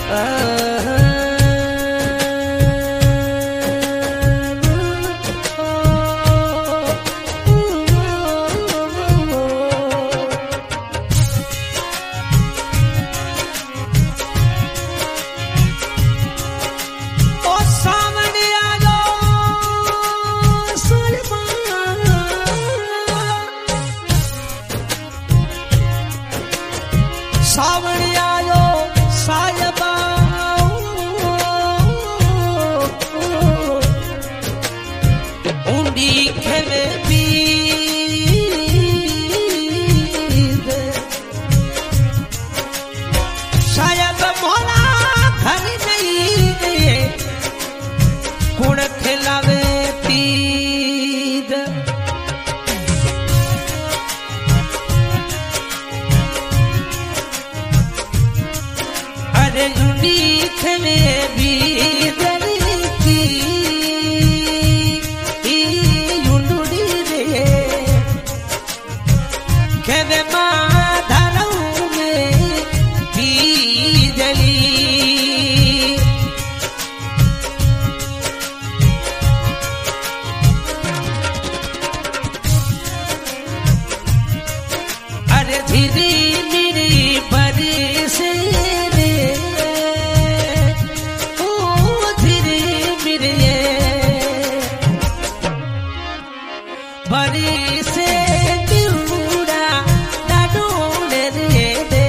सावणी आयो सायबा ऊंडी खेवे पीद सायब मोला घर नहीं गए कुण खिलावे पीद ऊंडी खेवे भी की ऊंडी रे खेवे माधरऊ में भी जली अरे धीरे मेरी बड़ी से बड़ी से दिलूड़ा डाडोले रे दे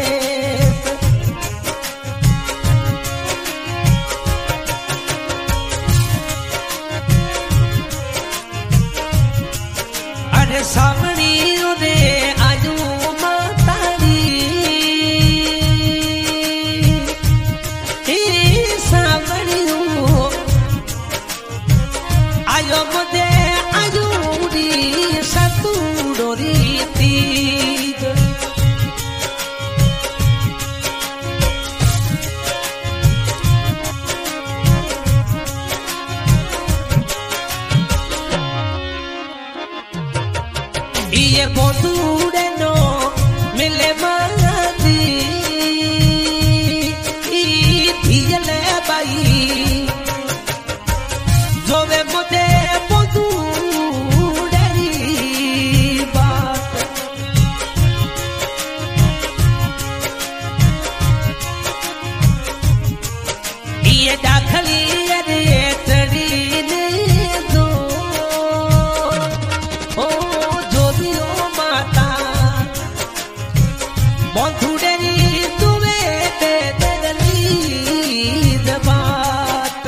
अरे सामनी रे आजू मातारी सामनी आयो मुझे सतुडोरी तीज ये बोतुड़े नो मिले माती धीले बाई जो वे मुझे ये दाखली रे तड़ी ने दो ओ जोदियो माता बंधुडेरी तुवे दे दली दबात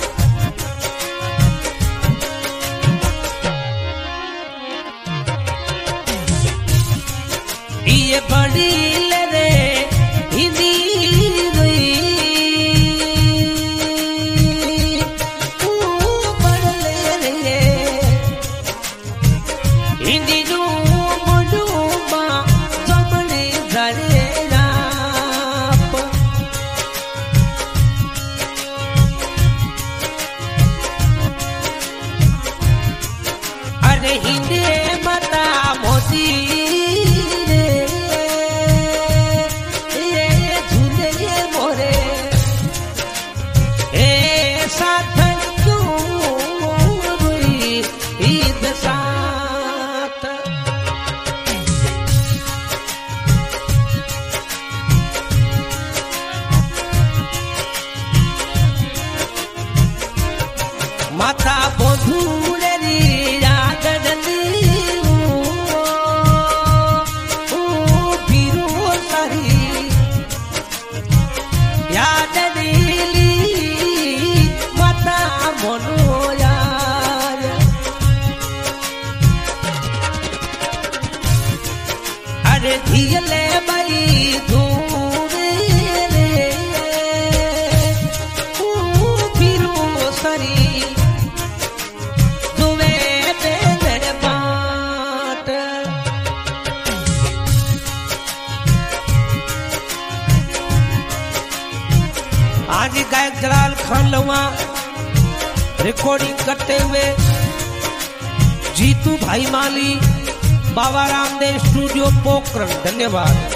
ये बड़ी ले हिंदी अरे हिंदी मता मोती रे ये झूले ये मोरे ए साथ क्यों रुई ईद साथ माता बंधुरे अरे धीले बाई दूरे रे फिरो सरी दुवे बेदर बाट आज गायक जलाल खान लवा रिकॉर्डिंग करते हुए जीतू भाई माली बाबा रामदेव स्टूडियो पोखरण। धन्यवाद।